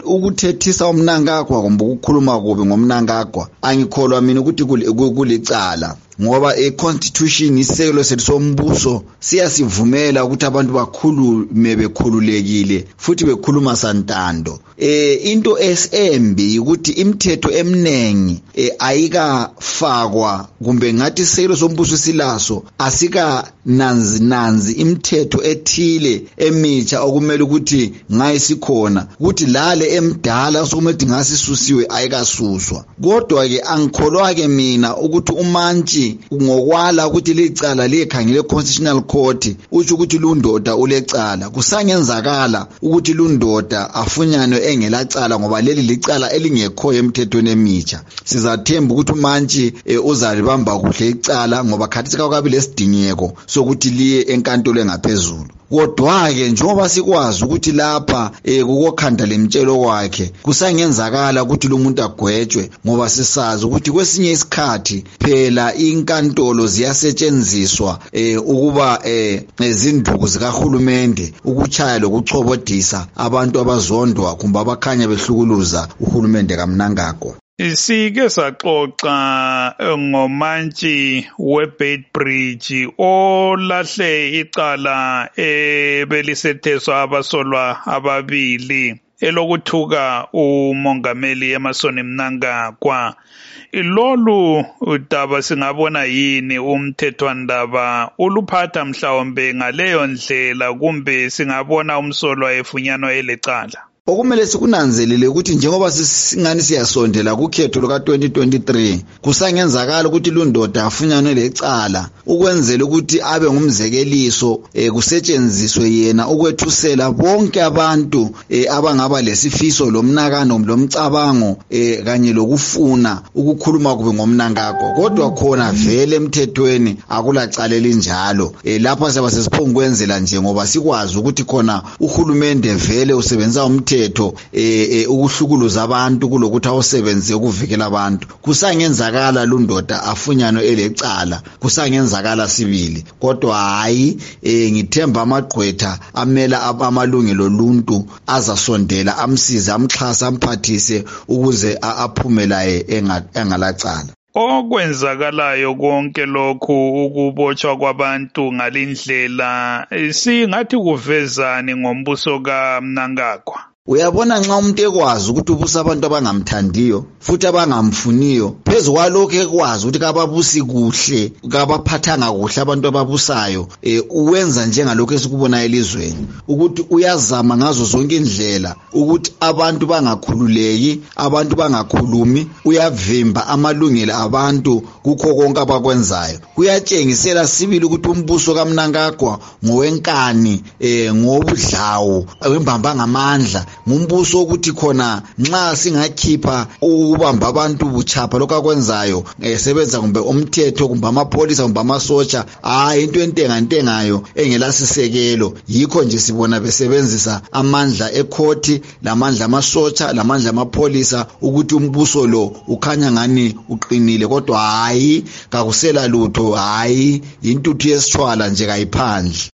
ukuthethisa umnankagwa kumbe ukukhuluma kubi ngomnankagwa angikholwa mina ukuthi kulicala ngoba constitution isekelo sethu sombuso siyasivumela ukuthi abantu bakhulume bekhululekile futhi bekhuluma santando. Into esembi ukuthi imithetho eminengi ayikafakwa kumbe ngathi isekelo sombuso silaso asika nanzi imithetho ethile emitsha okumele ukuthi ngayisikhona ukuthi lale emdala sokumele ngasisusiwe ayikasuswa. Kodwa ke angikholwa ke mina ukuthi umantshi ngokwala ukuthi licala likhangele constitutional court uthi ukuthi lundoda ulecala kusangenzakala ukuthi lundoda afunyanwe engelacala ngoba leli licala elingekho emthethweni emitsha. Sizathemba ukuthi umantshi uzalibamba kuhle icala ngoba khathi kwakabi lesidingeko sokuthi liye enkantolo engaphezulu. Kodwa ke njengoba sikwazi ukuthi lapha kukokhanda lemtshelo kwakhe kusangenzakala ukuthi lo muntu agwetshwe ngoba sisazi ukuthi kwesinye isikhathi phela inkantolo ziyasetshenziswa ukuba nezinduku zikahulumende ukuchaya lokuchobodisa abantu abazondwa kumbe abakhanya behlukuluza uhulumende kaMnangagwa. Sike saxoxa ngomantshi weBeitbridge olahle icala belisetheswa abasolwa ababili elokuthuka umongameli Emmerson Mnangagwa. Lolu udaba singabona yini umthethwandaba uluphatha mhlawumbe ngaleyo ndlela kumbe singabona umsolwa efunyanwa elecala? Okumele sikunanzelele ukuthi njengoba singani siyasondela kukhetho luka 2023 kusangenzakala ukuthi lundoda afunyanwe lecala ukwenzela ukuthi abe ngumzekeliso kusetshenziswe yena ukwethusela bonke abantu abangaba lesifiso lomnakano lomcabango kanye lokufuna ukukhuluma kube ngomnankagwa. Kodwa khona vele emthethweni akulacala elinjalo. Lapha siba sesiphonkwenzela nje ngoba sikwazi ukuthi khona uhulumende vele usebenza umthetho ukuhlukuluza abantu kulokuthi awusebenze ukuvikela abantu. Kusangenzakala lundoda afunyanwe elecala kusangenzakala sibili. Kodwa hayi ngithemba amagqwetha amela amalungelo oluntu azasondela amsize amxhasa amphathise ukuze aphumela engalacala. Okwenzakalayo konke lokhu ukubotshwa kwabantu ngalindlela singathi kuvezani ngombuso kaMnangagwa? Uyabona nxa umuntu ekwazi ukuthi ubusa abantu abangamthandiyo futhi abangamfuniyo phezu kwalokho ekwazi ukuthi kababusi kuhle kabaphathanga kuhle abantu ababusayo uwenza njengalokho esikubona elizweni ukuthi uyazama ngazo zonke indlela ukuthi abantu bangakhululeki abantu bangakhulumi uyavimba amalungelo abantu kukho konke abakwenzayo. Kuyatshengisela sibili ukuthi umbuso kaMnangagwa ngowenkani ngobudlawo wembamba ngamandla ngumbuso ukuthi khona nxa singakhipha ukubamba abantu buchapha lokho akwenzayo sebenza kumbe umthetho kumbe amapolisa kumbe amasotsha into entengayo engelasisekelo. Yikho nje sibona besebenzisa amandla ekhoti lamandla amasotsha lamandla amapolisa ukuthi umbuso lo ukhanya ngani uqinile kodwa hayi kakusela lutho hayi intuthu yesithwala nje kayiphandle.